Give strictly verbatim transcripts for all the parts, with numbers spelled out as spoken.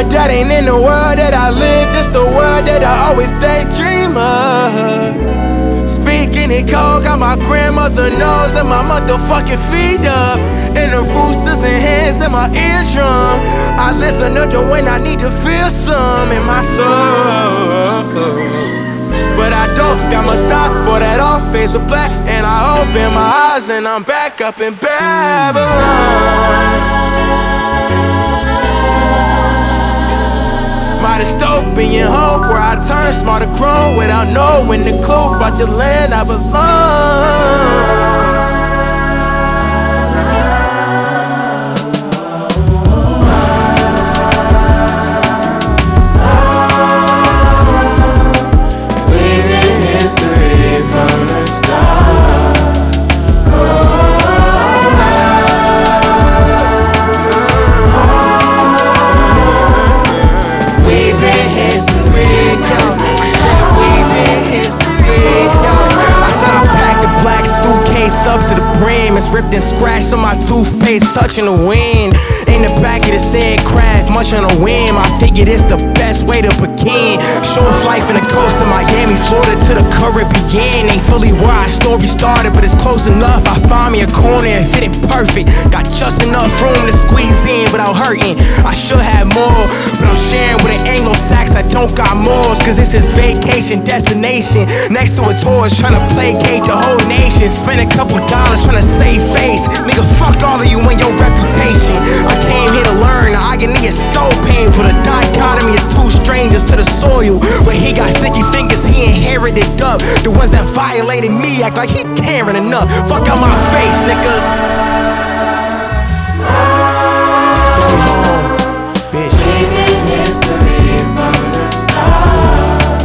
But that ain't in the world that I live, just the world that I always daydream of. Speaking in code, got my grandmother nose and my motherfucking feet up, and the roosters and hands in my eardrum. I listen to them when I need to feel some in my soul. But I don't got my sock for that all face of black, and I open my eyes and I'm back up in Babylon. My dystopian hope where I turn smarter grown without knowing the clue about the land I belong. Up to the brim, it's ripped and scratched on my toothpaste, touching the wind. In the back of the said craft, much on a whim. I figured it's the best way to begin. Short flight from the coast of Miami, Florida to the Caribbean. Ain't fully where our story started, but it's close enough. I find me a corner and fit it perfect. Got just enough room to squeeze in without hurting. I should have more, but I'm sharing with an Anglo-Sax that don't got morals. Cause it's his vacation destination next to a tourist trying to placate the whole nation. Spend a couple dollars trying to save face. Nigga, fuck all of you and your reputation. I came here to learn. The agony is so painful. The dichotomy of two strangers to the soil. Where he got sticky fingers, he inherited up. The ones that violated me act like he caring enough. Fuck out my face, nigga. Stay home, bitch. Leaving history from the start.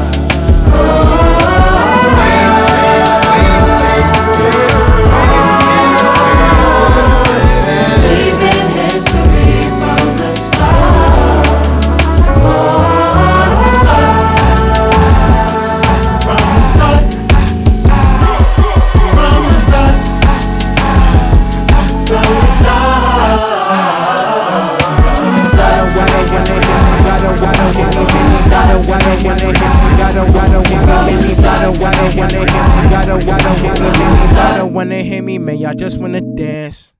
Wanna hear me, man? Y'all just wanna dance.